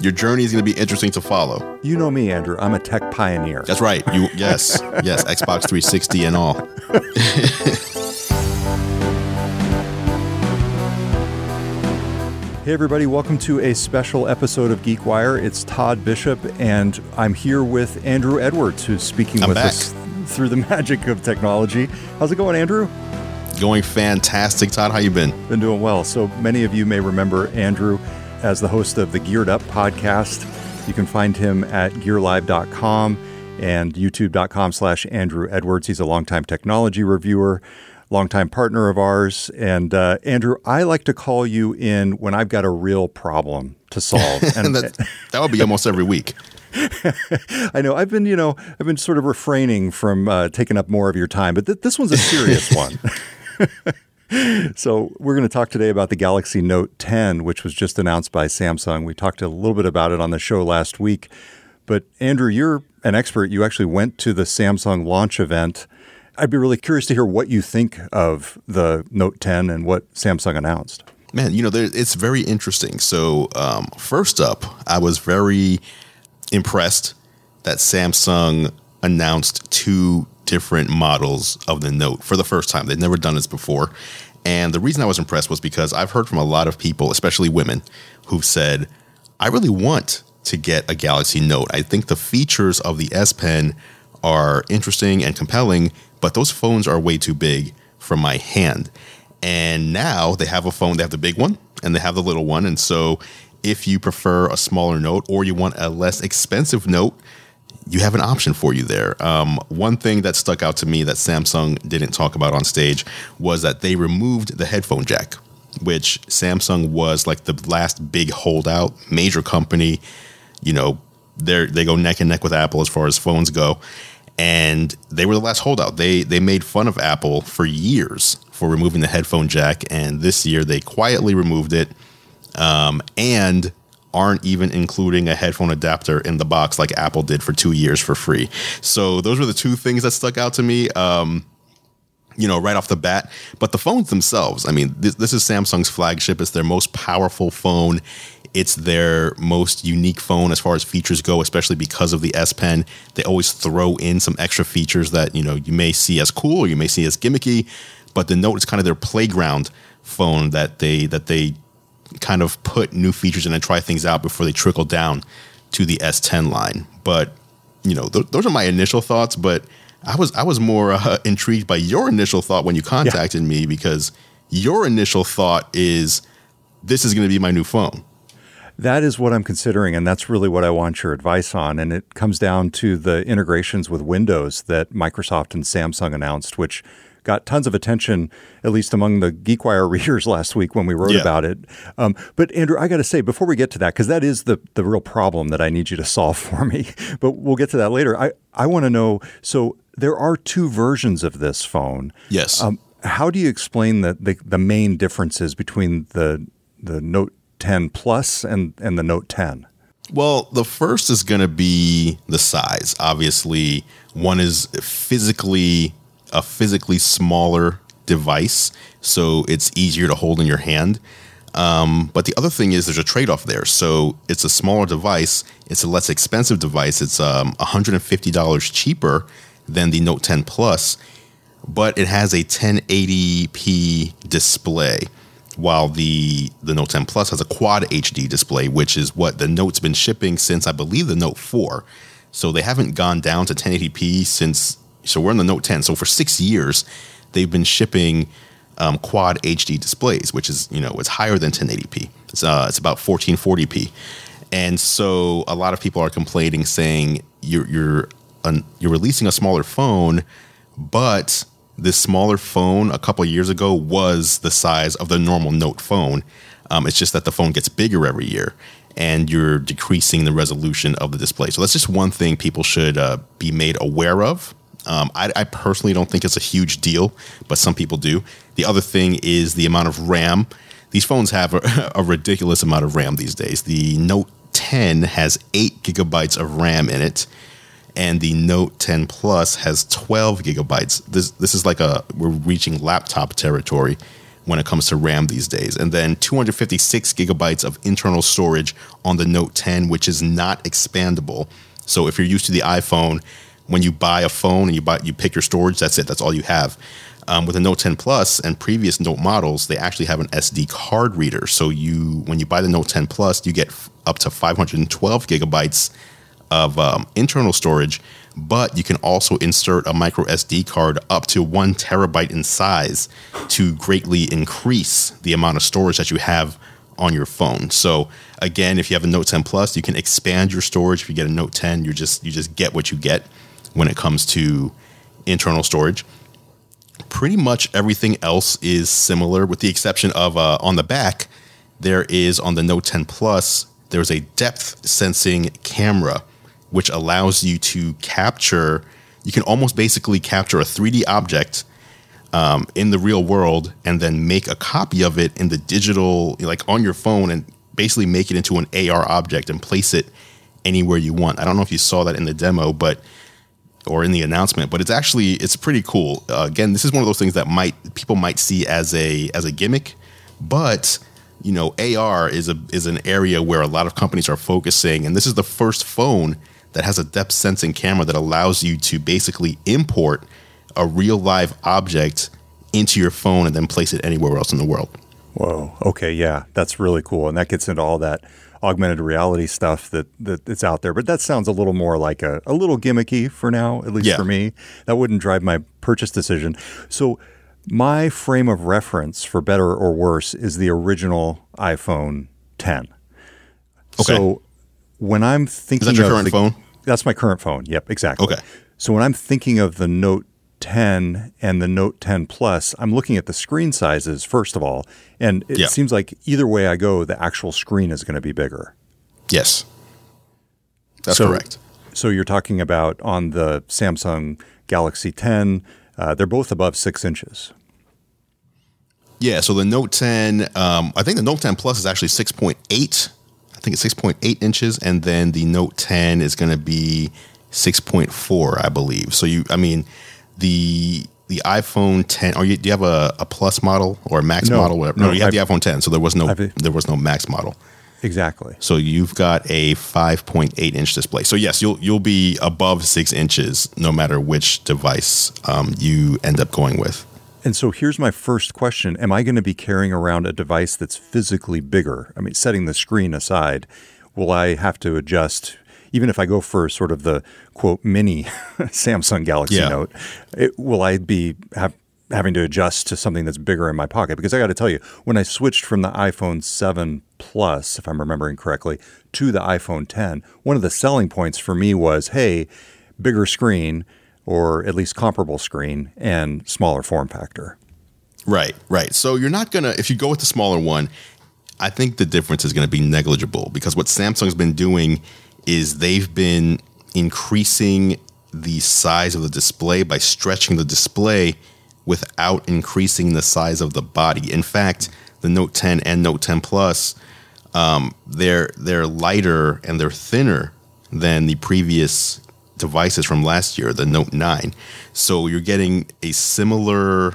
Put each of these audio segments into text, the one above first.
Your journey is going to be interesting to follow. You know me, Andrew. I'm a tech pioneer. That's right. Yes, Xbox 360 and all. Hey, everybody. Welcome to a special episode of GeekWire. It's Todd Bishop, and I'm here with Andrew Edwards, who's speaking with us through the magic of technology. How's it going, Andrew? Going fantastic. Todd, how you been? Been doing well. So many of you may remember Andrew as the host of the Geared Up podcast. You can find him at gearlive.com and youtube.com/Andrew Edwards. He's a longtime technology reviewer, longtime partner of ours. And Andrew, I like to call you in when I've got a real problem to solve. And that would be almost every week. I know. I've been sort of refraining from taking up more of your time, but this one's a serious one. So we're going to talk today about the Galaxy Note 10, which was just announced by Samsung. We talked a little bit about it on the show last week. But Andrew, you're an expert. You actually went to the Samsung launch event. I'd be really curious to hear what you think of the Note 10 and what Samsung announced. Man, it's very interesting. So first up, I was very impressed that Samsung announced two different models of the Note for the first time. They'd never done this before. And the reason I was impressed was because I've heard from a lot of people, especially women, who've said, I really want to get a Galaxy Note. I think the features of the S Pen are interesting and compelling, but those phones are way too big for my hand. And now they have a phone, they have the big one and they have the little one. And so if you prefer a smaller Note or you want a less expensive Note, you have an option for you there. One thing that stuck out to me that Samsung didn't talk about on stage was that they removed the headphone jack, which Samsung was like the last big holdout, major company. They go neck and neck with Apple as far as phones go. And they were the last holdout. They made fun of Apple for years for removing the headphone jack. And this year they quietly removed it and aren't even including a headphone adapter in the box like Apple did for 2 years for free. So those were the two things that stuck out to me, right off the bat. But the phones themselves, I mean, this is Samsung's flagship. It's their most powerful phone. It's their most unique phone as far as features go, especially because of the S Pen. They always throw in some extra features that, you may see as cool or you may see as gimmicky. But the Note is kind of their playground phone that they kind of put new features in and try things out before they trickle down to the S10 line. But, those are my initial thoughts. But I was more intrigued by your initial thought when you contacted me, because your initial thought is this is going to be my new phone. That is what I'm considering, and that's really what I want your advice on. And it comes down to the integrations with Windows that Microsoft and Samsung announced, which got tons of attention, at least among the GeekWire readers last week when we wrote about it. But Andrew, I got to say, before we get to that, because that is the real problem that I need you to solve for me, but we'll get to that later. I want to know, so there are two versions of this phone. Yes. How do you explain the main differences between the Note 10 Plus and the Note 10? Well, the first is going to be the size. Obviously, one is a physically smaller device, so it's easier to hold in your hand. But the other thing is there's a trade-off there. So it's a smaller device. It's a less expensive device. It's $150 cheaper than the Note 10 Plus, but it has a 1080p display, while the Note 10 Plus has a Quad HD display, which is what the Note's been shipping since, I believe, the Note 4. So they haven't gone down to 1080p since. So we're in the Note 10. So for 6 years, they've been shipping Quad HD displays, which is, it's higher than 1080p. It's about 1440p. And so a lot of people are complaining, saying you're releasing a smaller phone, but this smaller phone a couple of years ago was the size of the normal Note phone. It's just that the phone gets bigger every year, and you're decreasing the resolution of the display. So that's just one thing people should be made aware of. I personally don't think it's a huge deal, but some people do. The other thing is the amount of RAM. These phones have a ridiculous amount of RAM these days. The Note 10 has 8 gigabytes of RAM in it, and the Note 10 Plus has 12 gigabytes. This is like we're reaching laptop territory when it comes to RAM these days. And then 256 gigabytes of internal storage on the Note 10, which is not expandable. So if you're used to the iPhone, when you buy a phone and you pick your storage, that's it. That's all you have. With the Note 10 Plus and previous Note models, they actually have an SD card reader. So when you buy the Note 10 Plus, you get up to 512 gigabytes of internal storage, but you can also insert a micro SD card up to 1 terabyte in size to greatly increase the amount of storage that you have on your phone. So again, if you have a Note 10 Plus, you can expand your storage. If you get a Note 10, you just get what you get when it comes to internal storage. Pretty much everything else is similar, with the exception of on the back, there is on the Note 10 Plus, there's a depth sensing camera, which allows you to capture, you can almost basically capture a 3D object in the real world and then make a copy of it in the digital, like on your phone, and basically make it into an AR object and place it anywhere you want. I don't know if you saw that in the demo, or in the announcement, but it's pretty cool. Again, this is one of those things that people might see as a gimmick, but AR is an area where a lot of companies are focusing, and this is the first phone that has a depth sensing camera that allows you to basically import a real live object into your phone and then place it anywhere else in the world. Whoa. Okay. Yeah, that's really cool, and that gets into all that augmented reality stuff that it's out there. But that sounds a little more like a little gimmicky for now, at least for me. That wouldn't drive my purchase decision. So my frame of reference, for better or worse, is the original iPhone 10. Okay. So when I'm thinking, is that your current phone? That's my current phone. Yep, exactly. Okay. So when I'm thinking of the Note 10 and the Note 10 Plus, I'm looking at the screen sizes, first of all, and it seems like either way I go, the actual screen is going to be bigger. Yes. That's correct. So you're talking about on the Samsung Galaxy 10, they're both above 6 inches. Yeah, so the Note 10, I think the Note 10 Plus is actually 6.8. I think it's 6.8 inches, and then the Note 10 is going to be 6.4, I believe. So the iPhone 10, do you have a Plus model or a Max model? Whatever? No, you have the iPhone 10, so there was no Max model. Exactly. So you've got a 5.8 inch display. So yes, you'll be above 6 inches no matter which device you end up going with. And so here's my first question. Am I going to be carrying around a device that's physically bigger? I mean, setting the screen aside, will I have to adjust, even if I go for sort of the, quote, mini Samsung Galaxy Note, will I be having to adjust to something that's bigger in my pocket? Because I got to tell you, when I switched from the iPhone 7 Plus, if I'm remembering correctly, to the iPhone 10, one of the selling points for me was, hey, bigger screen, or at least comparable screen, and smaller form factor. Right. So you're not going to, if you go with the smaller one, I think the difference is going to be negligible, because what Samsung's been doing is they've been increasing the size of the display by stretching the display without increasing the size of the body. In fact, the Note 10 and Note 10 Plus, they're lighter and they're thinner than the previous devices from last year, the Note 9. So you're getting a similar,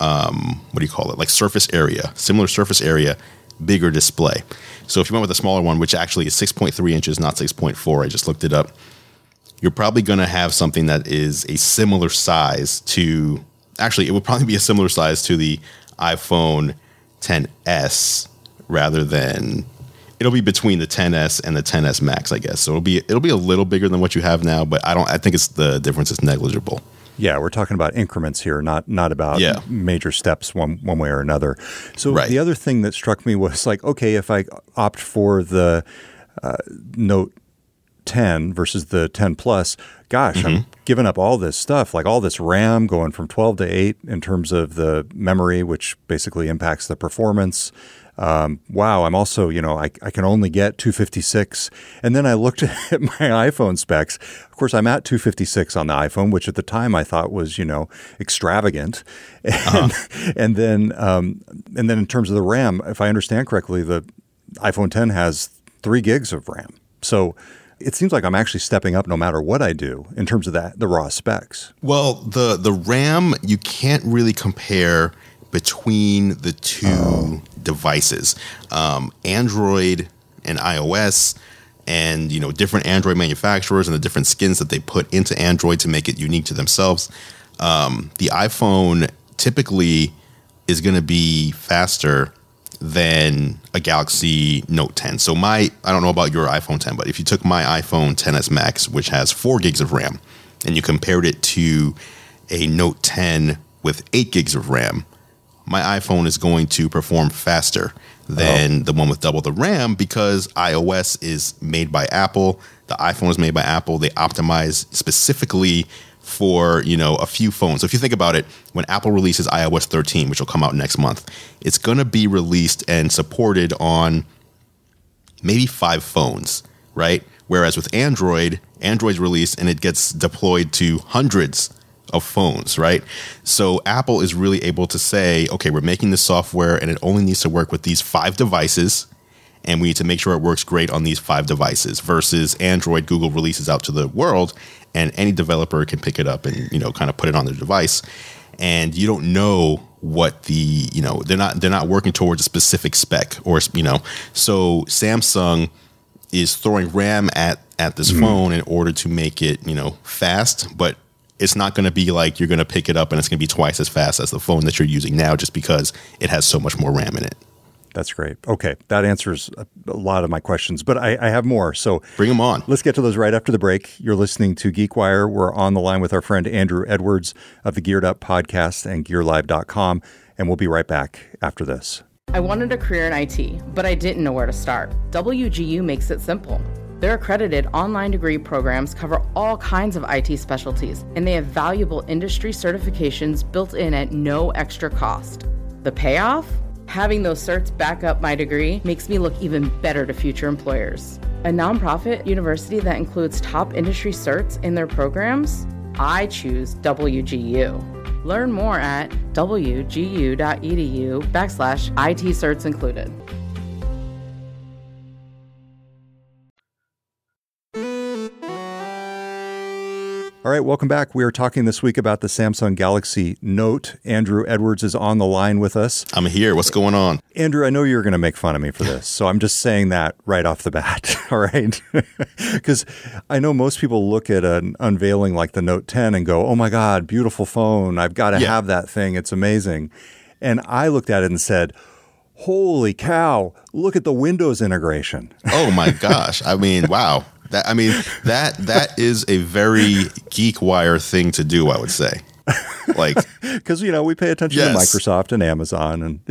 like similar surface area, bigger display. So if you went with a smaller one, which actually is 6.3 inches, not 6.4, I just looked it up, you're probably going to have something that is a similar size to, actually, it would probably be a similar size to the iPhone 10s rather than, it'll be between the 10s and the 10s Max, I guess. So it'll be a little bigger than what you have now, but I think the difference is negligible. Yeah, we're talking about increments here, not about major steps one way or another. So the other thing that struck me was like, okay, if I opt for the Note 10 versus the 10 Plus, gosh, I'm giving up all this stuff, like all this RAM going from 12 to 8 in terms of the memory, which basically impacts the performance. Wow, I'm also, I can only get 256. And then I looked at my iPhone specs. Of course, I'm at 256 on the iPhone, which at the time I thought was, extravagant. And then in terms of the RAM, if I understand correctly, the iPhone 10 has 3 gigs of RAM. So it seems like I'm actually stepping up no matter what I do in terms of the raw specs. Well, the RAM, you can't really compare between the two devices. Android and iOS, and different Android manufacturers and the different skins that they put into Android to make it unique to themselves. The iPhone typically is going to be faster than a Galaxy Note 10. So I don't know about your iPhone 10, but if you took my iPhone XS Max, which has 4 gigs of RAM, and you compared it to a Note 10 with 8 gigs of RAM, my iPhone is going to perform faster than the one with double the RAM, because iOS is made by Apple. The iPhone is made by Apple. They optimize specifically for, a few phones. So if you think about it, when Apple releases iOS 13, which will come out next month, it's going to be released and supported on maybe 5 phones, right? Whereas with Android's released and it gets deployed to hundreds of phones, right? So Apple is really able to say, okay, we're making this software and it only needs to work with these 5 devices, and we need to make sure it works great on these 5 devices, versus Android, Google releases out to the world and any developer can pick it up and, kind of put it on their device. And you don't know what they're not working towards a specific spec or, so Samsung is throwing RAM at this phone in order to make it, fast, but it's not going to be like you're going to pick it up and it's going to be twice as fast as the phone that you're using now, just because it has so much more RAM in it. That's great. Okay, that answers a lot of my questions, but I have more. So bring them on. Let's get to those right after the break. You're listening to GeekWire. We're on the line with our friend Andrew Edwards of the Geared Up podcast and GearLive.com, and we'll be right back after this. I wanted a career in IT, but I didn't know where to start. WGU makes it simple. Their accredited online degree programs cover all kinds of IT specialties, and they have valuable industry certifications built in at no extra cost. The payoff? Having those certs back up my degree makes me look even better to future employers. A nonprofit university that includes top industry certs in their programs? I choose WGU. Learn more at wgu.edu/IT certs included. All right, welcome back. We are talking this week about the Samsung Galaxy Note. Andrew Edwards is on the line with us. I'm here. What's going on? Andrew, I know you're going to make fun of me for this, so I'm just saying that right off the bat, all right? Because I know most people look at an unveiling like the Note 10 and go, oh my God, beautiful phone. I've got to have that thing. It's amazing. And I looked at it and said, holy cow, look at the Windows integration. Oh my gosh. I mean, wow. That is a very GeekWire thing to do, I would say. Like, because we pay attention to Microsoft and Amazon, and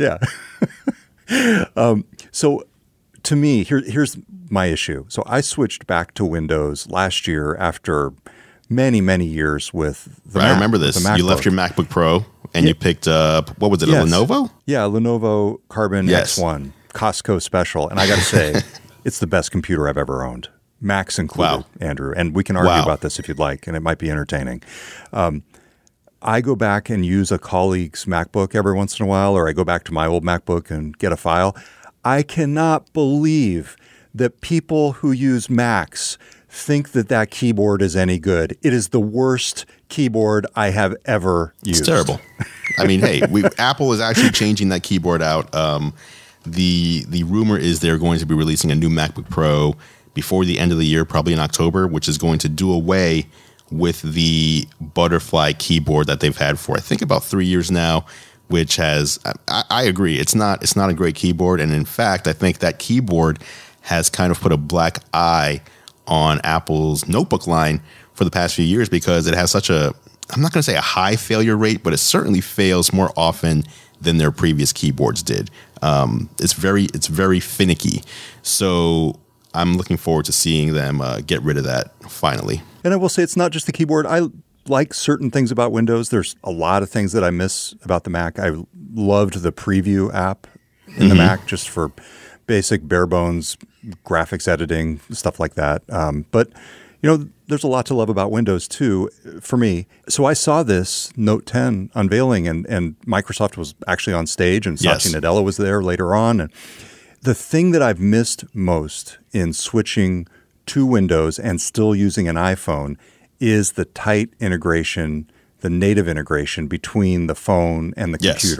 so to me, here's my issue. So I switched back to Windows last year after many years with the Mac. I remember this. You left your MacBook Pro and you picked up, what was it, a Lenovo? Yeah, Lenovo Carbon X1 Costco special, and I got to say, it's the best computer I've ever owned. Macs included, Andrew. And we can argue about this if you'd like, and it might be entertaining. I go back and use a colleague's MacBook every once in a while, or I go back to my old MacBook and get a file. I cannot believe that people who use Macs think that keyboard is any good. It is the worst keyboard I have ever used. It's terrible. I mean, hey, Apple is actually changing that keyboard out. The rumor is they're going to be releasing a new MacBook Pro before the end of the year, probably in October, which is going to do away with the butterfly keyboard that they've had for, I think, about 3 years now, which has, I agree, it's not a great keyboard. And in fact, I think that keyboard has kind of put a black eye on Apple's notebook line for the past few years, because it has such a, I'm not going to say a high failure rate, but it certainly fails more often than their previous keyboards did. It's very finicky. So I'm looking forward to seeing them get rid of that finally. And I will say, it's not just the keyboard. I like certain things about Windows. There's a lot of things that I miss about the Mac. I loved the Preview app in the Mac, just for basic bare bones graphics editing, stuff like that. But there's a lot to love about Windows too, for me. So I saw this Note 10 unveiling, and Microsoft was actually on stage, and Satya Nadella was there later on. And the thing that I've missed most in switching to Windows and still using an iPhone is the tight integration, the native integration between the phone and the computer.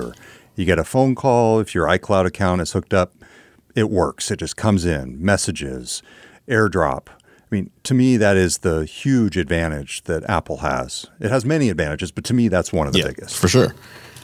You get a phone call. If your iCloud account is hooked up, it works. It just comes in, messages, AirDrop. I mean, to me, that is the huge advantage that Apple has. It has many advantages, but to me, that's one of the biggest. For sure.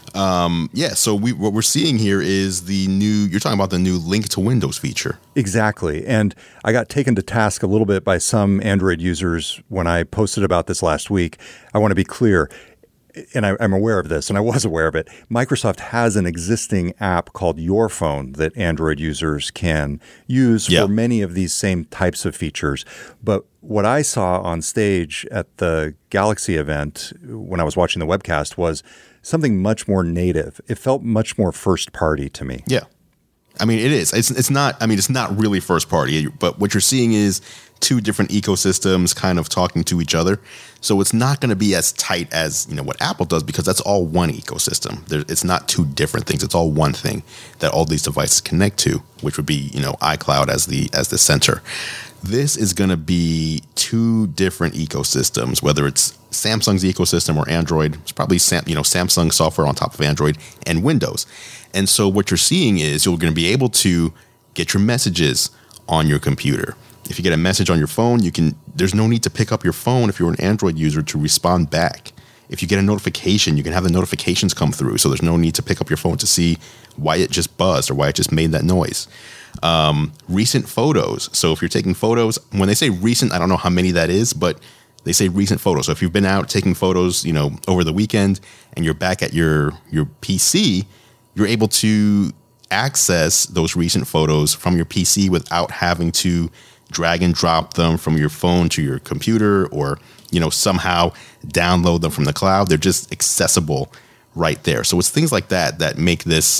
So what we're seeing here is you're talking about the new Link to Windows feature. Exactly. And I got taken to task a little bit by some Android users when I posted about this last week. I want to be clear, and I'm aware of this, and I was aware of it. Microsoft has an existing app called Your Phone that Android users can use for many of these same types of features. But what I saw on stage at the Galaxy event when I was watching the webcast was something much more native. It felt much more first party to me. Yeah. I mean, it is. It's not really first party, but what you're seeing is two different ecosystems kind of talking to each other. So it's not going to be as tight as, what Apple does, because that's all one ecosystem. It's not two different things. It's all one thing that all these devices connect to, which would be, iCloud as the center. This is going to be two different ecosystems, whether it's Samsung's ecosystem or Android. It's probably Samsung software on top of Android and Windows. And so what you're seeing is you're going to be able to get your messages on your computer. If you get a message on your phone, there's no need to pick up your phone if you're an Android user to respond back. If you get a notification, you can have the notifications come through. So there's no need to pick up your phone to see why it just buzzed or why it just made that noise. Recent photos. So if you're taking photos, when they say recent, I don't know how many that is, but they say recent photos. So if you've been out taking photos, over the weekend and you're back at your PC, you're able to access those recent photos from your PC without having to drag and drop them from your phone to your computer or, somehow download them from the cloud. They're just accessible right there. So it's things like that make this,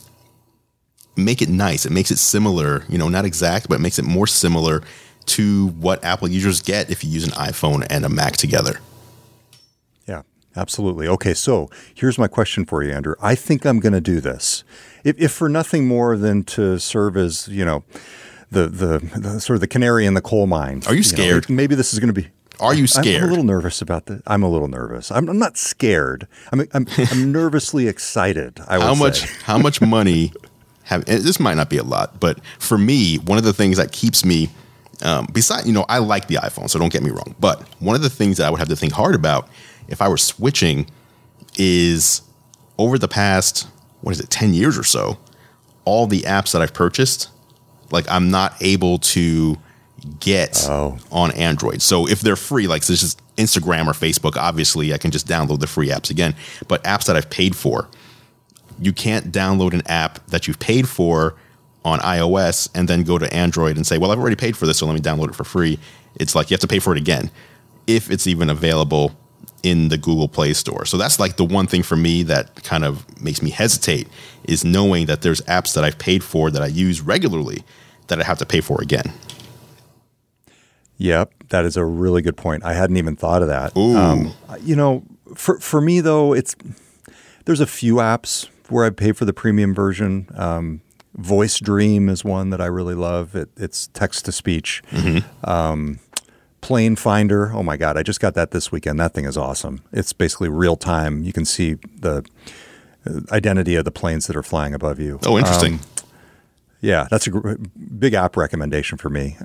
make it nice. It makes it similar, not exact, but it makes it more similar to what Apple users get if you use an iPhone and a Mac together. Yeah, absolutely. Okay, so here's my question for you, Andrew. I think I'm going to do this. If for nothing more than to serve as, the sort of the canary in the coal mine. Are you scared? Maybe this is going to be. Are you scared? I'm a little nervous about this. I'm a little nervous. I'm not scared. I'm nervously excited. I would say. How much money? This might not be a lot, but for me, one of the things that keeps me, besides, I like the iPhone, so don't get me wrong. But one of the things that I would have to think hard about if I were switching is over the past, 10 years or so, all the apps that I've purchased, I'm not able to get on Android. So if they're free, this is Instagram or Facebook, obviously I can just download the free apps again. But apps that I've paid for, you can't download an app that you've paid for on iOS and then go to Android and say, well, I've already paid for this, so let me download it for free. It's you have to pay for it again if it's even available in the Google Play Store. So that's the one thing for me that kind of makes me hesitate is knowing that there's apps that I've paid for that I use regularly that I have to pay for again. Yep, that is a really good point. I hadn't even thought of that. Ooh. For me though, there's a few apps where I pay for the premium version. Voice Dream is one that I really love. It's text to speech. Mm-hmm. Plane Finder. Oh my God, I just got that this weekend. That thing is awesome. It's basically real time. You can see the identity of the planes that are flying above you. Oh, interesting. Yeah, that's a big app recommendation for me.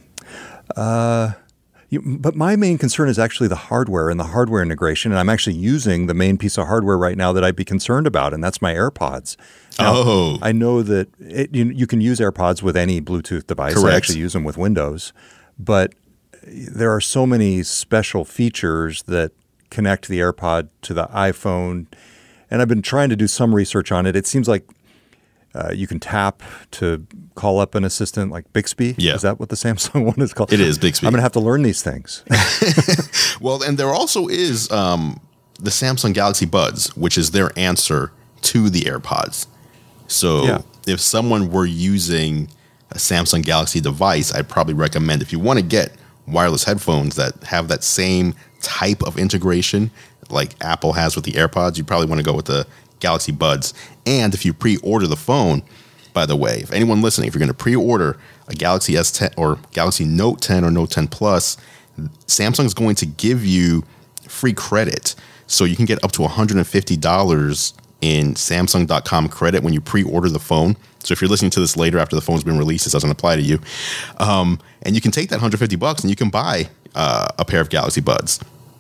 But my main concern is actually the hardware and the hardware integration. And I'm actually using the main piece of hardware right now that I'd be concerned about, and that's my AirPods. Now, I know that you can use AirPods with any Bluetooth device. Correct. I actually use them with Windows. But there are so many special features that connect the AirPod to the iPhone. And I've been trying to do some research on it. It seems like you can tap to call up an assistant like Bixby. Yeah. Is that what the Samsung one is called? It is Bixby. I'm going to have to learn these things. Well, and there also is the Samsung Galaxy Buds, which is their answer to the AirPods. So if someone were using a Samsung Galaxy device, I'd probably recommend, if you want to get wireless headphones that have that same type of integration like Apple has with the AirPods, you probably want to go with the Galaxy Buds. And if you pre-order the phone, by the way, if anyone listening, if you're going to pre-order a Galaxy S10 or Galaxy Note 10 or Note 10 Plus, Samsung's going to give you free credit. So you can get up to $150 in Samsung.com credit when you pre-order the phone. So if you're listening to this later after the phone's been released, this doesn't apply to you. And you can take that $150 and you can buy a pair of Galaxy Buds.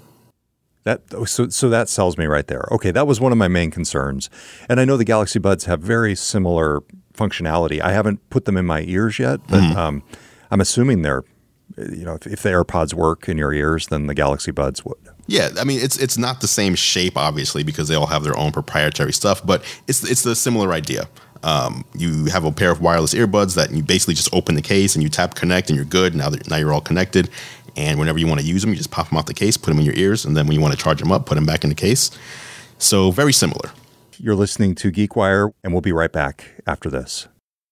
So that sells me right there. Okay, that was one of my main concerns. And I know the Galaxy Buds have very similar functionality. I haven't put them in my ears yet, but I'm assuming they're, if the AirPods work in your ears, then the Galaxy Buds would. Yeah, I mean, it's not the same shape, obviously, because they all have their own proprietary stuff, but it's the similar idea. You have a pair of wireless earbuds that you basically just open the case and you tap connect and you're good. Now you're all connected. And whenever you want to use them, you just pop them out the case, put them in your ears, and then when you want to charge them up, put them back in the case. So very similar. You're listening to GeekWire, and we'll be right back after this.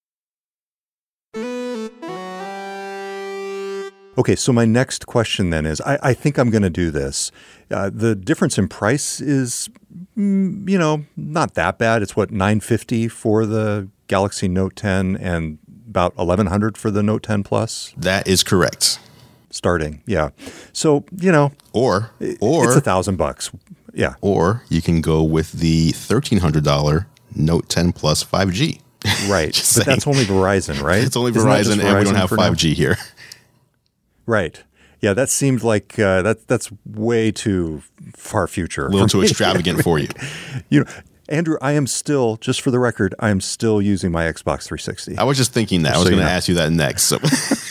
Okay, so my next question then is, I think I'm going to do this. The difference in price is, not that bad. It's $950 for the Galaxy Note 10 and about $1,100 for the Note 10 Plus? That is correct. Starting, yeah. So, or it's $1,000. Yeah. Or you can go with the $1,300 Note 10 Plus 5G. Right. But that's only Verizon, right? It's only Verizon, and we don't have 5G here. Right. Yeah, that seemed like that's way too far future. A little too extravagant for you. Andrew, I am still, just for the record, I am still using my Xbox 360. I was just thinking that. I was going to ask you that next. So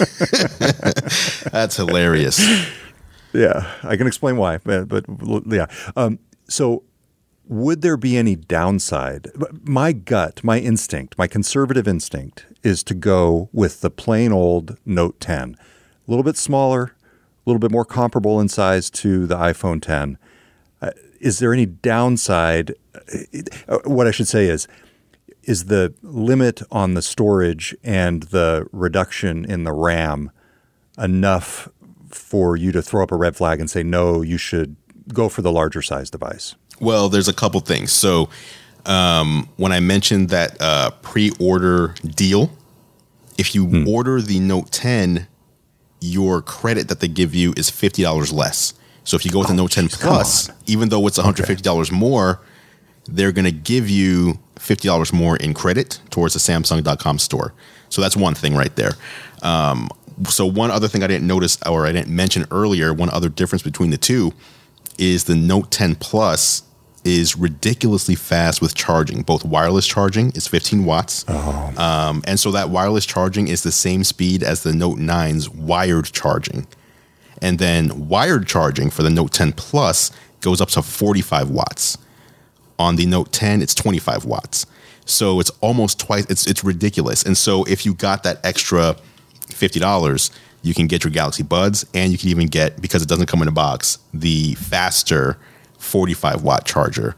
that's hilarious. Yeah, I can explain why, but yeah. So would there be any downside? My gut, my instinct, my conservative instinct is to go with the plain old Note 10. A little bit smaller, a little bit more comparable in size to the iPhone 10. Is there any downside? What I should say is the limit on the storage and the reduction in the RAM enough for you to throw up a red flag and say, no, you should go for the larger size device? Well, there's a couple things. So when I mentioned that pre-order deal, if you order the Note 10, your credit that they give you is $50 less. So if you go with the Note 10 Plus, even though it's $150 more, they're going to give you $50 more in credit towards the Samsung.com store. So that's one thing right there. So one other thing I didn't notice or I didn't mention earlier, one other difference between the two is the Note 10 Plus is ridiculously fast with charging. Both wireless charging is 15 watts. And so that wireless charging is the same speed as the Note 9's wired charging. And then wired charging for the Note 10 Plus goes up to 45 watts. On the Note 10, it's 25 watts. So it's almost twice. It's ridiculous. And so if you got that extra $50, you can get your Galaxy Buds, and you can even get, because it doesn't come in a box, the faster 45 watt charger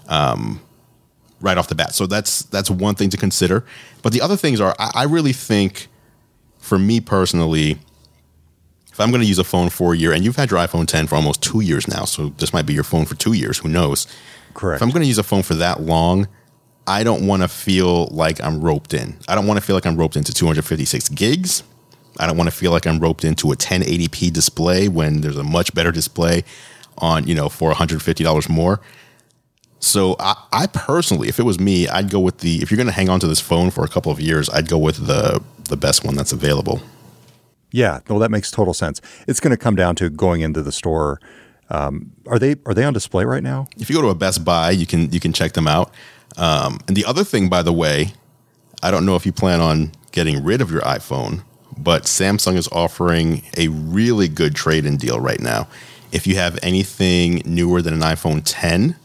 right off the bat. So that's one thing to consider. But the other things are, I really think, for me personally, if I'm going to use a phone for a year, and you've had your iPhone 10 for almost 2 years now, so this might be your phone for 2 years, who knows? Correct. If I'm going to use a phone for that long, I don't want to feel like I'm roped in. I don't want to feel like I'm roped into 256 gigs. I don't want to feel like I'm roped into a 1080p display when there's a much better display on, for $150 more. So I personally, if it was me, I'd go with if you're going to hang on to this phone for a couple of years, I'd go with the best one that's available. Yeah, well, that makes total sense. It's going to come down to going into the store. Are they on display right now? If you go to a Best Buy, you can check them out. And the other thing, by the way, I don't know if you plan on getting rid of your iPhone, but Samsung is offering a really good trade-in deal right now. If you have anything newer than an iPhone 10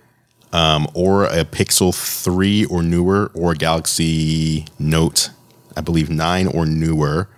or a Pixel 3 or newer, or a Galaxy Note, I believe 9 or newer,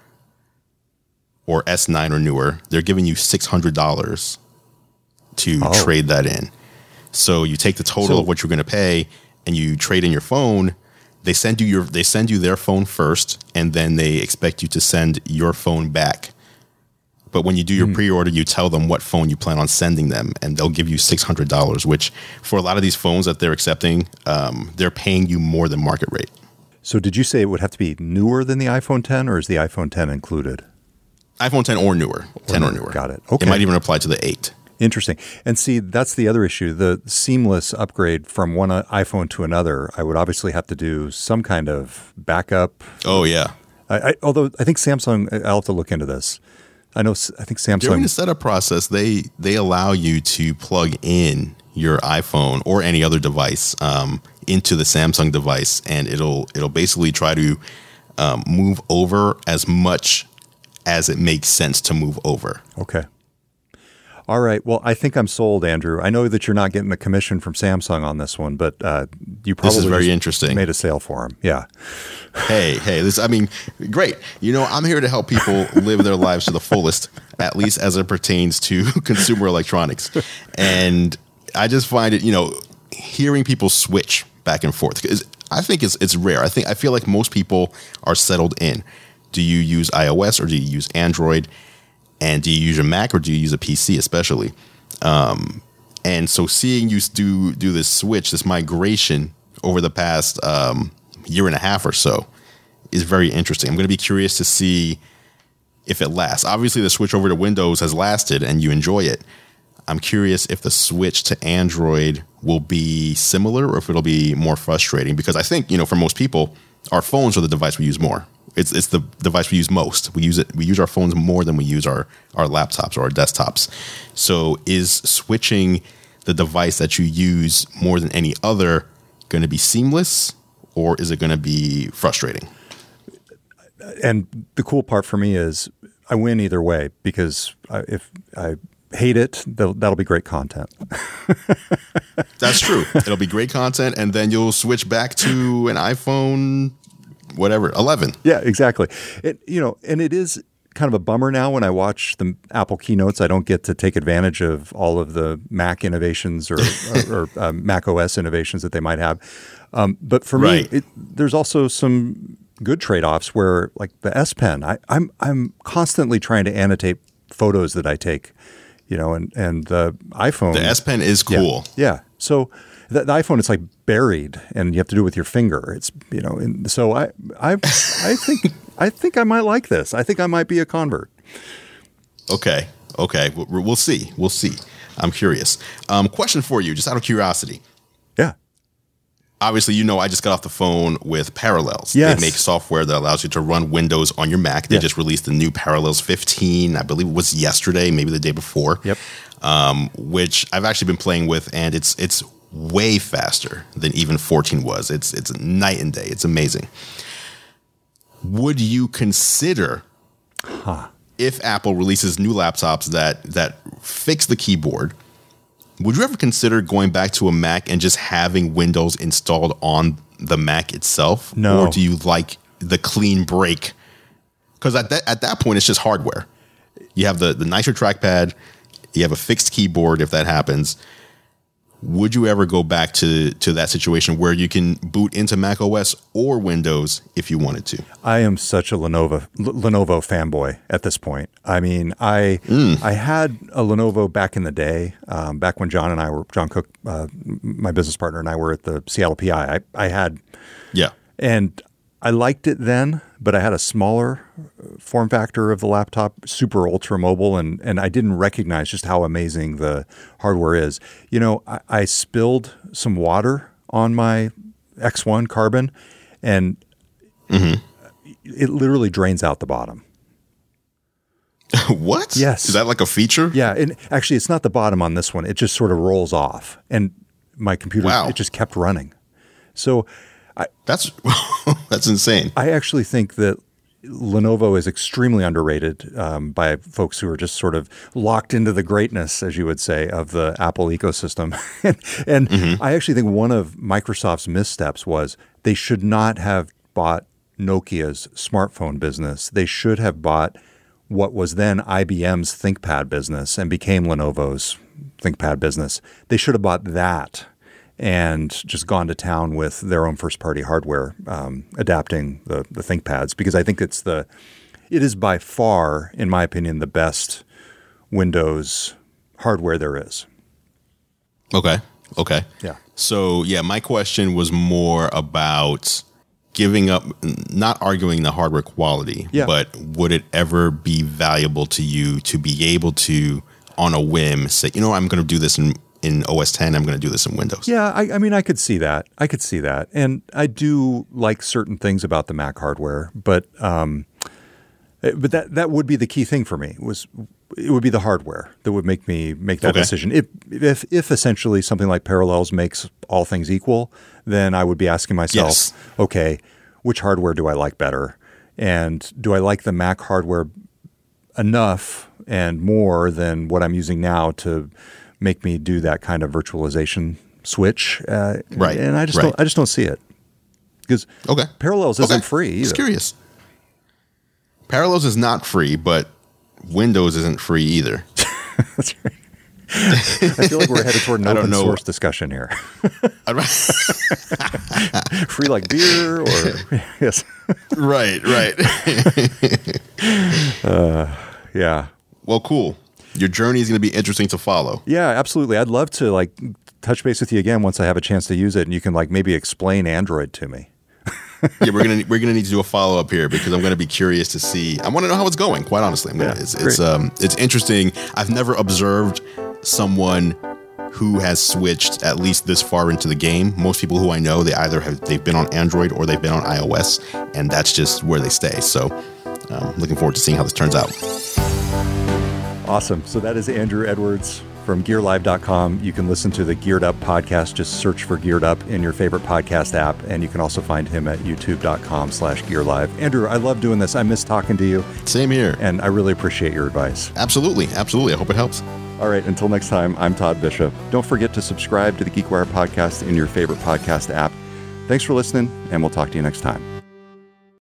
or S9 or newer, they're giving you $600 to trade that in. So you take the total of what you're going to pay and you trade in your phone. They send you their phone first, and then they expect you to send your phone back. But when you do your pre-order, you tell them what phone you plan on sending them, and they'll give you $600, which for a lot of these phones that they're accepting, they're paying you more than market rate. So did you say it would have to be newer than the iPhone 10, or is the iPhone 10 included? iPhone 10 or newer. 10 or newer. Got it. Okay. It might even apply to the 8. Interesting. And see, that's the other issue, the seamless upgrade from one iPhone to another. I would obviously have to do some kind of backup. Oh, yeah. Although I think Samsung, I'll have to look into this. I think Samsung. During the setup process, they allow you to plug in your iPhone or any other device into the Samsung device, and it'll basically try to move over as much as it makes sense to move over. Okay. All right. Well, I think I'm sold, Andrew. I know that you're not getting a commission from Samsung on this one, but you probably this is very interesting. Made a sale for them. Yeah. Hey, great. I'm here to help people live their lives to the fullest, at least as it pertains to consumer electronics. And I just find it, hearing people switch back and forth, because I think it's rare. I feel like most people are settled in. Do you use iOS or do you use Android? And do you use a Mac or do you use a PC especially? And so seeing you do this switch, this migration over the past year and a half or so is very interesting. I'm going to be curious to see if it lasts. Obviously, the switch over to Windows has lasted and you enjoy it. I'm curious if the switch to Android will be similar or if it'll be more frustrating, because I think, for most people, our phones are the device we use more. It's the device we use most. We use our phones more than we use our laptops or our desktops. So is switching the device that you use more than any other going to be seamless, or is it going to be frustrating? And the cool part for me is I win either way, because if I hate it, that'll be great content. That's true. It'll be great content, and then you'll switch back to an iPhone, whatever, 11. Yeah, exactly. And it is kind of a bummer now when I watch the Apple keynotes. I don't get to take advantage of all of the Mac innovations or Mac OS innovations that they might have. But for me, there's also some good trade-offs where, like the S Pen, I'm constantly trying to annotate photos that I take, and the iPhone. The S Pen is cool. Yeah. So the iPhone, it's like buried, and you have to do it with your finger. It's and so I think I might like this. I think I might be a convert. Okay. We'll see. I'm curious. Question for you, just out of curiosity. Yeah. Obviously, I just got off the phone with Parallels. Yes. They make software that allows you to run Windows on your Mac. They just released the new Parallels 15. I believe it was yesterday, maybe the day before. Yep. Which I've actually been playing with, and it's way faster than even 14 was. It's night and day. It's amazing. Would you consider, if Apple releases new laptops that fix the keyboard, would you ever consider going back to a Mac and just having Windows installed on the Mac itself? No. Or do you like the clean break? Because at that point, it's just hardware. You have the nicer trackpad. You have a fixed keyboard if that happens. Would you ever go back to that situation where you can boot into Mac OS or Windows if you wanted to? I am such a Lenovo fanboy at this point. I mean, I had a Lenovo back in the day, back when John Cook, my business partner, and I were at the Seattle PI. I had, and I liked it then, but I had a smaller form factor of the laptop, super ultra mobile, and I didn't recognize just how amazing the hardware is. I spilled some water on my X1 Carbon, and it literally drains out the bottom. What? Yes. Is that like a feature? Yeah, and actually it's not the bottom on this one. It just sort of rolls off, and my computer, it just kept running. So that's insane. I actually think that Lenovo is extremely underrated by folks who are just sort of locked into the greatness, as you would say, of the Apple ecosystem. and I actually think one of Microsoft's missteps was they should not have bought Nokia's smartphone business. They should have bought what was then IBM's ThinkPad business and became Lenovo's ThinkPad business. They should have bought that and just gone to town with their own first-party hardware, adapting the ThinkPads, because I think it is by far, in my opinion, the best Windows hardware there is. Okay. Yeah. So, my question was more about giving up, not arguing the hardware quality, but would it ever be valuable to you to be able to on a whim say, you know, I'm going to do this in OS 10, I'm going to do this in Windows. Yeah, I mean, I could see that. And I do like certain things about the Mac hardware, but that would be the key thing for me. It would be the hardware that would make me make that decision. If essentially something like Parallels makes all things equal, then I would be asking myself, okay, which hardware do I like better? And do I like the Mac hardware enough and more than what I'm using now to make me do that kind of virtualization switch? Right. And I just don't see it. Because Parallels isn't free either. Just curious. Parallels is not free, but Windows isn't free either. That's right. I feel like we're headed toward an open source discussion here. Free like beer, or yes. Right. Yeah. Well, cool. Your journey is going to be interesting to follow. Yeah, absolutely. I'd love to like touch base with you again once I have a chance to use it, and you can like maybe explain Android to me. Yeah, we're gonna need to do a follow up here because I'm gonna be curious to see. I want to know how it's going. Quite honestly, it's interesting. I've never observed someone who has switched at least this far into the game. Most people who I know, they've been on Android or they've been on iOS, and that's just where they stay. So, looking forward to seeing how this turns out. Awesome. So that is Andrew Edwards from GearLive.com. You can listen to the Geared Up podcast. Just search for Geared Up in your favorite podcast app. And you can also find him at youtube.com/GearLive. Andrew, I love doing this. I miss talking to you. Same here. And I really appreciate your advice. Absolutely. I hope it helps. All right. Until next time, I'm Todd Bishop. Don't forget to subscribe to the GeekWire podcast in your favorite podcast app. Thanks for listening, and we'll talk to you next time.